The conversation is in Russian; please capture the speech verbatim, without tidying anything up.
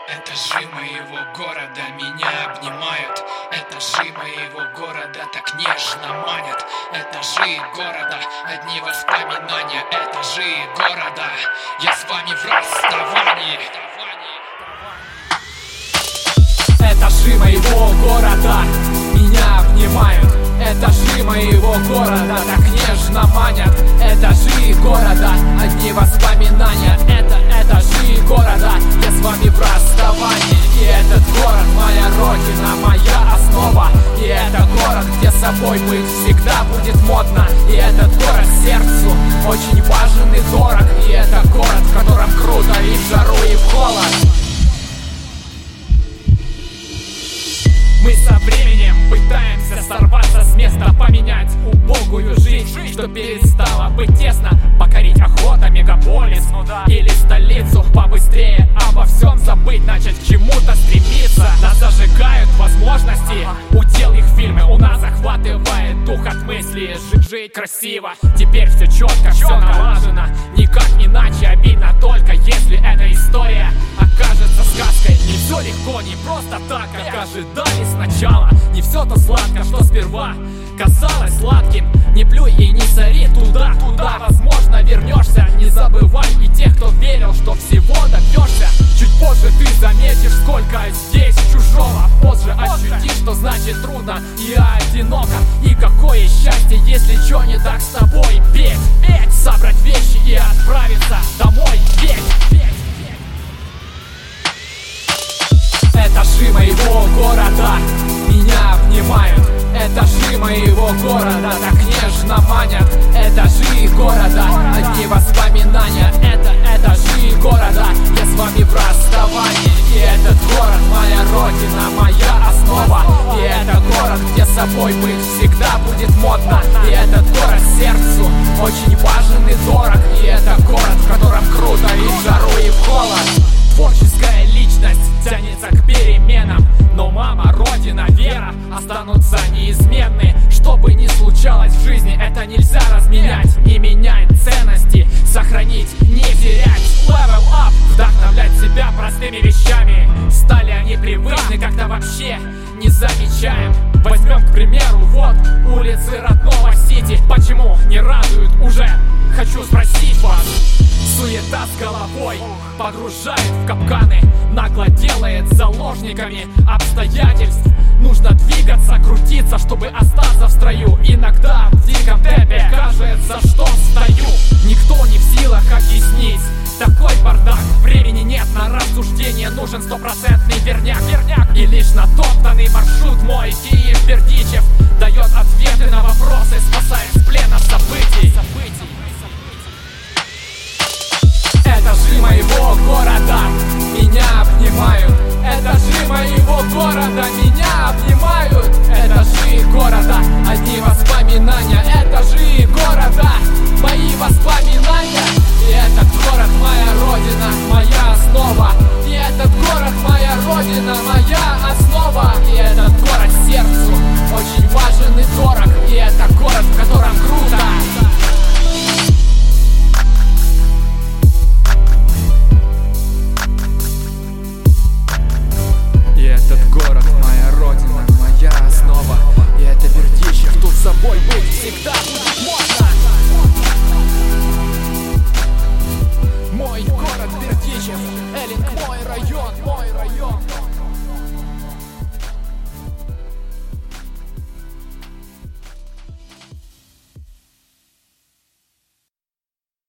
Этажи моего города меня обнимают. Этажи моего города так нежно манят. Этажи города, одни воспоминания. Этажи города, я с вами в расставании. Этажи моего города меня обнимают. Этажи моего города так нежно манят. Этажи города, одни воспоминания. Это этажи города, я с вами в расставании. И этот город моя родина, моя основа. И это город, где собой быть всегда будет модно. И этот город сердцу очень важен и дорог. И это город, в котором круто и в жару, и в холод. Мы со временем пытаемся сорваться с места, поменять убогую жизнь, что перестала быть тесно, покорить охота мегаполис, ну да. Или столицу, побыстрее обо всем забыть, начать к чему-то стремиться. Нас зажигают возможности, удел их фильмы, у нас захватывает дух от мысли. Жить, жить красиво, теперь все четко, все налажено, никак иначе, обидно только если эта история окажется сказкой. Не все легко, не просто так, как ожидали сначала. Не все то сладко, что сперва казалось сладким. Не плюй и не сори туда, туда возможно вернешься. Не забывай и тех, кто верил, что всего добьешься. Чуть позже ты заметишь, сколько здесь чужого. Позже ощутишь, что значит трудно и одиноко. И какое счастье, если что не так с тобой. Петь, петь, собрать вещи и отправиться домой. Петь, петь. Этажи моего города меня обнимают. Этажи моего города так нежно манят. Этажи города, одни воспоминания. Это этажи города, я с вами в расставании. И этот город моя родина, моя основа. И это город, где собой быть всегда будет модно. И этот город сердцу очень важен и дорог. И это город, в котором круто и в жару, и в холод. Творческая личность тянется к переменам, но мама, родина, вера останутся неизменны. Что бы ни случалось в жизни, это нельзя разменять. Не менять ценности, сохранить, не терять. Level up, вдохновлять себя простыми вещами. Стали они привычны, как-то вообще не замечаем. Возьмем, к примеру, вот улицы родного Сити. Почему не радуют уже? Хочу спросить вас. Суета с головой погружает в капканы, нагло делает заложниками обстоятельств. Нужно двигаться, крутиться, чтобы остаться в строю. Иногда в диком темпе кажется, что стою. Никто не в силах объяснить такой бардак. Времени нет на рассуждение, нужен стопроцентный верняк, верняк. И лишь натоптанный маршрут мой Киев-Бердичев дает ответы на вопросы, спасая с плена событий. Этажи моего города меня обнимают. Этажи моего города меня обнимают. Этажи города, одни воспоминания. Этажи города, мои воспоминания. И этот город моя родина, моя основа. И этот город моя родина, моя основа. И этот город сердцу очень важен и дорог. И это город, в котором круто. Этот город моя родина, моя основа. И это Бердичев, тут с собой быть всегда будет модно. Мой город Бердичев, Эллинг, мой район, мой район.